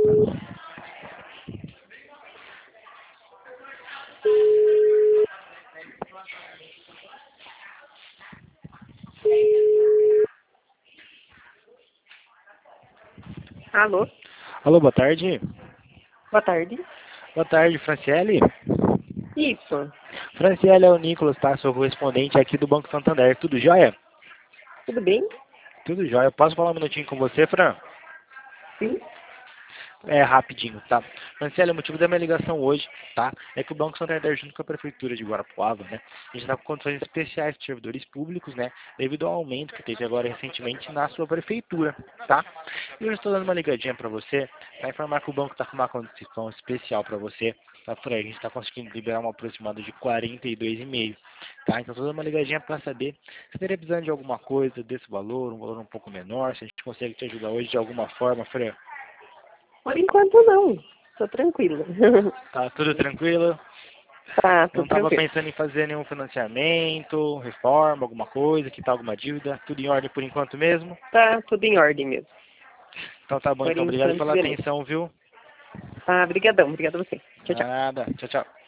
Alô, Alô, boa tarde. boa tarde. Boa tarde, Franciele. Isso, Franciele é o Nicolas, tá? Sou correspondente aqui do Banco Santander. Tudo jóia? tudo bem? Tudo jóia. Posso falar um minutinho com você, Fran? Sim. É, rapidinho, tá? Franciele, o motivo da minha ligação hoje, tá? É que o Banco Santander, junto com a Prefeitura de Guarapuava, né? A gente está com condições especiais de servidores públicos, né? Devido ao aumento que teve agora recentemente na sua prefeitura, tá? E eu estou dando uma ligadinha para você, para informar que o banco está com uma condição especial para você, tá? Por aí, a gente está conseguindo liberar um aproximado de 42,5, tá? Então, estou dando uma ligadinha para saber se teria precisando de alguma coisa desse valor, um valor um pouco menor, se a gente consegue te ajudar hoje de alguma forma, Fran. Por enquanto não, tô tranquila. Tá tudo tranquilo? Tá, Não tudo estava tranquilo. pensando em fazer nenhum financiamento, reforma, alguma coisa, quitar alguma dívida, tudo em ordem por enquanto mesmo? Tá tudo em ordem mesmo. Então tá bom, Por então obrigado enquanto, pela beleza. atenção, viu? Tá, brigadão, obrigado a você. Tchau, tchau. Nada, tchau, tchau.